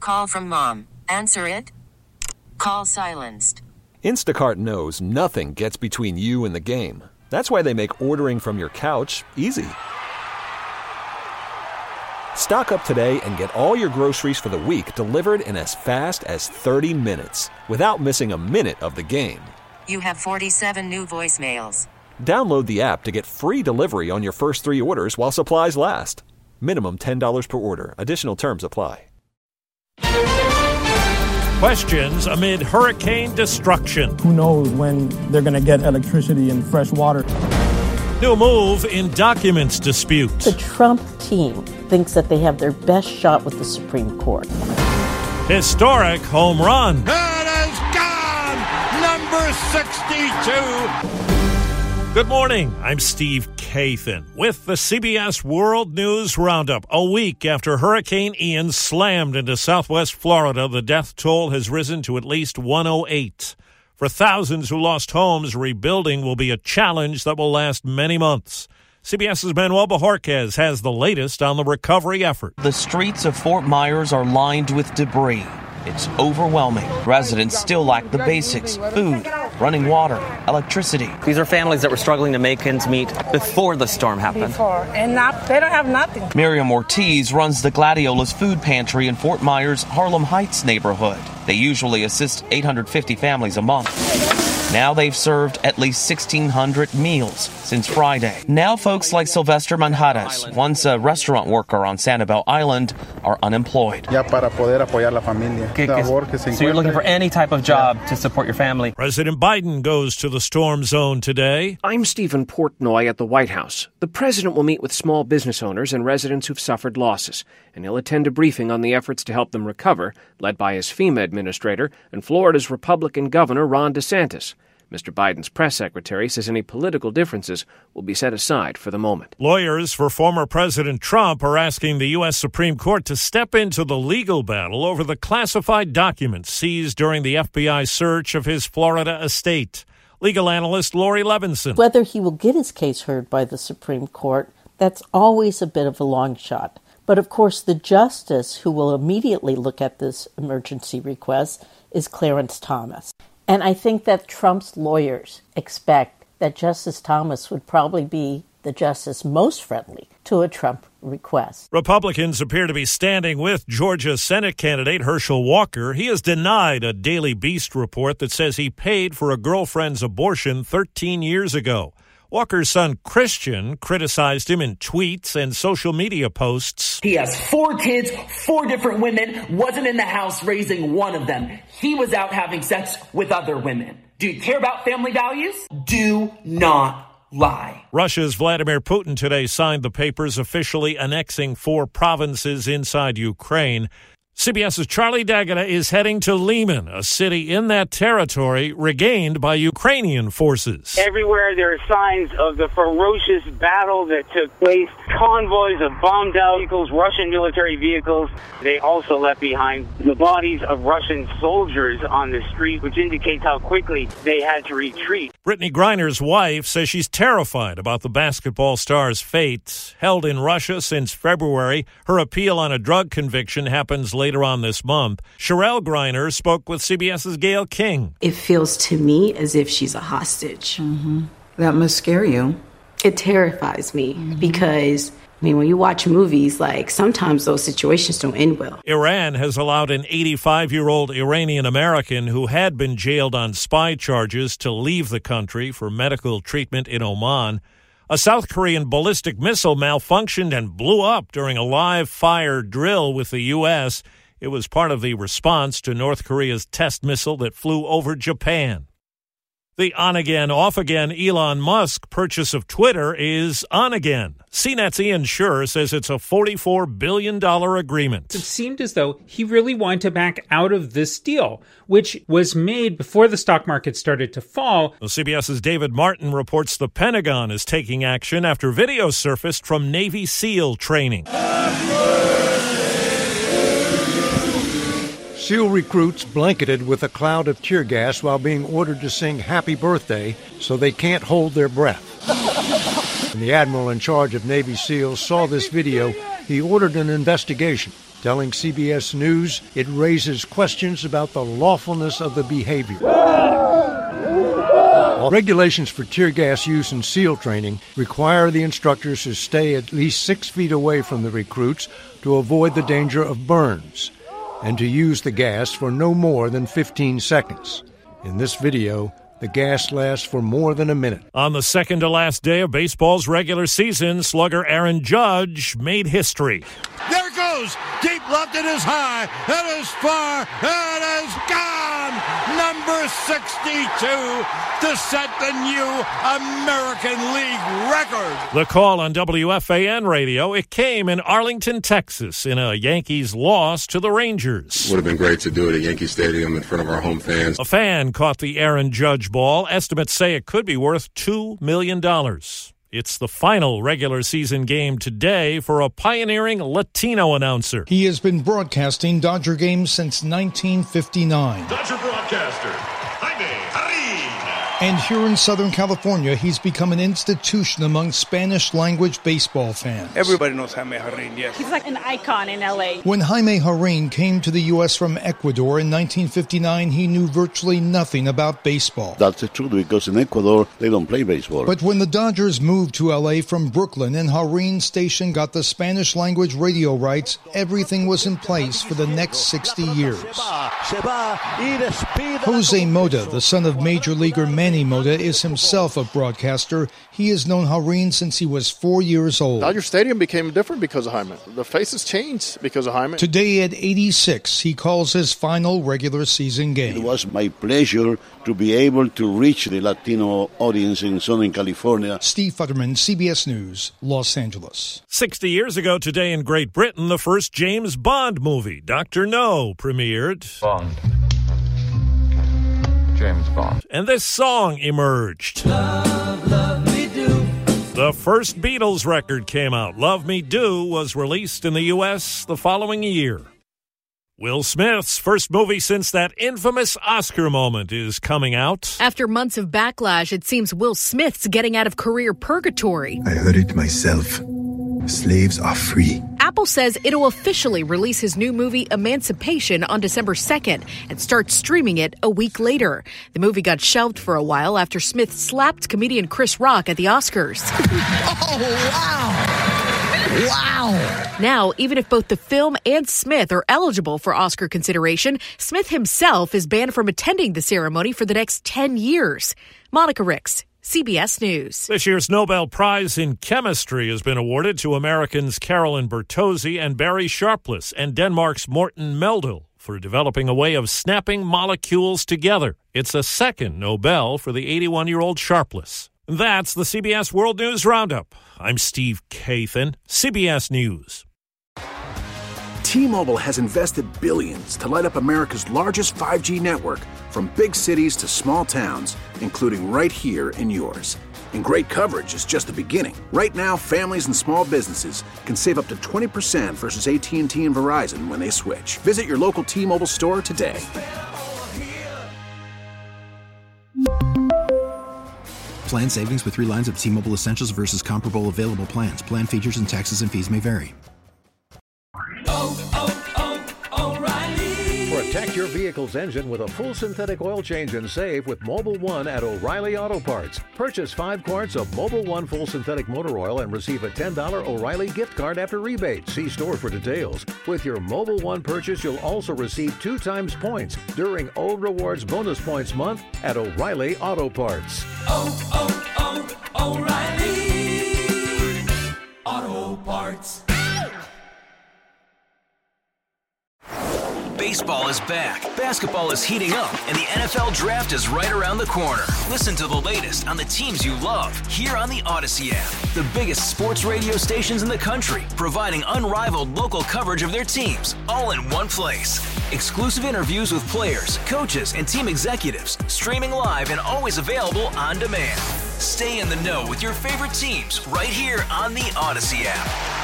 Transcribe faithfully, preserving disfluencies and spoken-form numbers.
call from mom. Answer it. Call silenced. Instacart knows nothing gets between you and the game. That's why they make ordering from your couch easy. Stock up today and get all your groceries for the week delivered in as fast as thirty minutes without missing a minute of the game. You have forty-seven new voicemails. Download the app to get free delivery on your first three orders while supplies last. Minimum ten dollars per order. Additional terms apply. Questions amid hurricane destruction. Who knows when they're going to get electricity and fresh water. New move in documents dispute. The Trump team thinks that they have their best shot with the Supreme Court. Historic home run. It is gone! Number sixty-two. Good morning. I'm Steve Kathan with the C B S World News Roundup. A week after Hurricane Ian slammed into southwest Florida, the death toll has risen to at least one oh eight. For thousands who lost homes, rebuilding will be a challenge that will last many months. CBS's Manuel Bojorquez has the latest on the recovery effort. The streets of Fort Myers are lined with debris. It's overwhelming. Residents still lack the basics: food, running water, electricity. These are families that were struggling to make ends meet before the storm happened. Before, and not, they don't have nothing. Miriam Ortiz runs the Gladiola's Food Pantry in Fort Myers' Harlem Heights neighborhood. They usually assist eight hundred fifty families a month. Now they've served at least sixteen hundred meals since Friday. Now folks like Sylvester Manjares, once a restaurant worker on Sanibel Island, are unemployed. Ya para poder apoyar la familia. So you're looking for any type of job to support your family. President Biden goes to the storm zone today. I'm Stephen Portnoy at the White House. The president will meet with small business owners and residents who've suffered losses, and he'll attend a briefing on the efforts to help them recover, led by his FEMA administrator and Florida's Republican Governor Ron DeSantis. Mister Biden's press secretary says any political differences will be set aside for the moment. Lawyers for former President Trump are asking the U S Supreme Court to step into the legal battle over the classified documents seized during the F B I search of his Florida estate. Legal analyst Lori Levinson. Whether he will get his case heard by the Supreme Court, that's always a bit of a long shot. But of course, the justice who will immediately look at this emergency request is Clarence Thomas. And I think that Trump's lawyers expect that Justice Thomas would probably be the justice most friendly to a Trump request. Republicans appear to be standing with Georgia Senate candidate Herschel Walker. He has denied a Daily Beast report that says he paid for a girlfriend's abortion thirteen years ago. Walker's son, Christian, criticized him in tweets and social media posts. He has four kids, four different women, wasn't in the house raising one of them. He was out having sex with other women. Do you care about family values? Do not lie. Russia's Vladimir Putin today signed the papers officially annexing four provinces inside Ukraine. CBS's Charlie D'Agata is heading to Lyman, a city in that territory regained by Ukrainian forces. Everywhere there are signs of the ferocious battle that took place. Convoys of bombed-out vehicles, Russian military vehicles. They also left behind the bodies of Russian soldiers on the street, which indicates how quickly they had to retreat. Brittany Griner's wife says she's terrified about the basketball star's fate. Held in Russia since February, her appeal on a drug conviction happens later. Later on this month, Sherelle Griner spoke with CBS's Gayle King. It feels to me as if she's a hostage. Mm-hmm. That must scare you. It terrifies me mm-hmm. because, I mean, when you watch movies, like, sometimes those situations don't end well. Iran has allowed an eighty-five-year-old Iranian American who had been jailed on spy charges to leave the country for medical treatment in Oman. A South Korean ballistic missile malfunctioned and blew up during a live fire drill with the U S. It was part of the response to North Korea's test missile that flew over Japan. The on-again, off-again Elon Musk purchase of Twitter is on again. C NET's Ian Scherr says it's a forty-four billion dollars agreement. It seemed as though he really wanted to back out of this deal, which was made before the stock market started to fall. Well, CBS's David Martin reports the Pentagon is taking action after video surfaced from Navy SEAL training. SEAL recruits blanketed with a cloud of tear gas while being ordered to sing Happy Birthday so they can't hold their breath. When the admiral in charge of Navy SEALs saw this video, he ordered an investigation telling C B S News it raises questions about the lawfulness of the behavior. Regulations for tear gas use in SEAL training require the instructors to stay at least six feet away from the recruits to avoid the danger of burns, and to use the gas for no more than fifteen seconds. In this video, the gas lasts for more than a minute. On the second to last day of baseball's regular season, slugger Aaron Judge made history. There it goes. Deep left, it is high. It is far. It is gone. Number sixty-two to set the new American League record. The call on W F A N radio, it came in Arlington, Texas, in a Yankees loss to the Rangers. Would have been great to do it at Yankee Stadium in front of our home fans. A fan caught the Aaron Judge ball. Estimates say it could be worth two million dollars. It's the final regular season game today for a pioneering Latino announcer. He has been broadcasting Dodger games since nineteen fifty-nine. Dodger broadcaster, Jaime Jarrín. And here in Southern California, he's become an institution among Spanish-language baseball fans. Everybody knows Jaime Jarrín, yes. He's like an icon in L A. When Jaime Jarrín came to the U S from Ecuador in nineteen fifty-nine, he knew virtually nothing about baseball. That's the truth, because in Ecuador, they don't play baseball. But when the Dodgers moved to L A from Brooklyn and Jarrín's station got the Spanish-language radio rights, everything was in place for the next sixty years. Jose Mota, the son of Major Leaguer Manny Mota, is himself a broadcaster. He has known Jarrín since he was four years old. Dodger Stadium became different because of Jaime. The faces changed because of Jaime. Today at eighty-six, he calls his final regular season game. It was my pleasure to be able to reach the Latino audience in Southern California. Steve Futterman, C B S News, Los Angeles. Sixty years ago today in Great Britain, the first James Bond movie, Doctor No, premiered. Bond. James Bond. And this song emerged. Love, love me do. The first Beatles record came out. Love Me Do was released in the U S the following year. Will Smith's first movie since that infamous Oscar moment is coming out. After months of backlash, it seems Will Smith's getting out of career purgatory. I heard it myself. Slaves are free. Apple says it'll officially release his new movie Emancipation on December second and start streaming it a week later. The movie got shelved for a while after Smith slapped comedian Chris Rock at the Oscars. Oh, wow. Wow. Now, even if both the film and Smith are eligible for Oscar consideration, Smith himself is banned from attending the ceremony for the next ten years. Monica Ricks, C B S News. This year's Nobel Prize in Chemistry has been awarded to Americans Carolyn Bertozzi and Barry Sharpless and Denmark's Morten Meldal for developing a way of snapping molecules together. It's a second Nobel for the eighty-one-year-old Sharpless. That's the C B S World News Roundup. I'm Steve Kathan, C B S News. T-Mobile has invested billions to light up America's largest five G network, from big cities to small towns, including right here in yours. And great coverage is just the beginning. Right now, families and small businesses can save up to twenty percent versus A T and T and Verizon when they switch. Visit your local T-Mobile store today. Plan savings with three lines of T-Mobile Essentials versus comparable available plans. Plan features and taxes and fees may vary. Oh, oh, oh, O'Reilly. Protect your vehicle's engine with a full synthetic oil change and save with Mobil one at O'Reilly Auto Parts. Purchase five quarts of Mobil one full synthetic motor oil and receive a ten dollars O'Reilly gift card after rebate. See store for details. With your Mobil one purchase, you'll also receive two times points during O Rewards Bonus Points Month at O'Reilly Auto Parts. Oh, oh, oh, O'Reilly Auto Parts. Baseball is back, basketball is heating up, and the N F L Draft is right around the corner. Listen to the latest on the teams you love here on the Odyssey app. The biggest sports radio stations in the country, providing unrivaled local coverage of their teams, all in one place. Exclusive interviews with players, coaches, and team executives, streaming live and always available on demand. Stay in the know with your favorite teams right here on the Odyssey app.